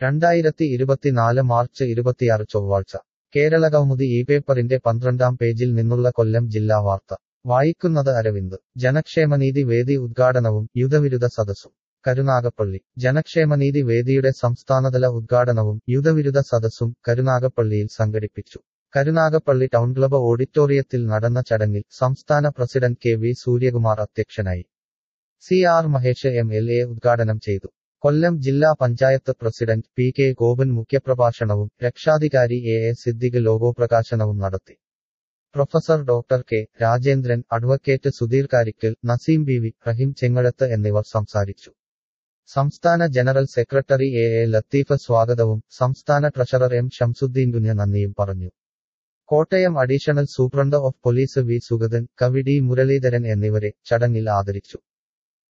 2024 March 26 ചൊവ്വാഴ്ച കേരളകൗമുദി ഈ പേപ്പറിന്റെ 12-ാം പേജിൽ നിന്നുള്ള കൊല്ലം ജില്ലാ വാർത്ത വായിക്കുന്നത് അരവിന്ദ് ജനക്ഷേമനീതി വേദി ഉദ്ഘാടനവും യുവവിരുദ്ധ സദസ്സും കരുനാഗപ്പള്ളി ജനക്ഷേമനീതി വേദിയുടെ സംസ്ഥാനതല ഉദ്ഘാടനവും യുവവിരുദ്ധ സദസ്സും കരുനാഗപ്പള്ളിയിൽ സംഘടിപ്പിച്ചു. കരുനാഗപ്പള്ളി ടൗൺ ക്ലബ് ഓഡിറ്റോറിയത്തിൽ നടന്ന ചടങ്ങിൽ സംസ്ഥാന പ്രസിഡന്റ് കെ വി സൂര്യകുമാർ അധ്യക്ഷനായി. സി ആർ മഹേഷ് MLA ഉദ്ഘാടനം ചെയ്തു. കൊല്ലം ജില്ലാ panchayat president P K Gopan മുഖ്യപ്രഭാഷണവും രക്ഷാധികാരി എ സിദ്ദിഖ് ലോഗോ പ്രകാശനവും നടത്തി. Professor doctor K Rajendran, advocate Sudheer Karikkal, Naseem Beevi, Rahim Chengazhath എന്നിവർ സംസാരിച്ചു. സംസ്ഥാന ജനറൽ സെക്രട്ടറി എ ലത്തീഫ് സ്വാഗതവും സംസ്ഥാന ട്രഷറർ M ഷംസുദ്ദീൻ കുഞ്ഞ് നന്ദിയും പറഞ്ഞു. Kottayam additional superintendent of police V Sugathan, കവി D മുരളീധരൻ എന്നിവരെ ചടങ്ങിൽ ആദരിച്ചു.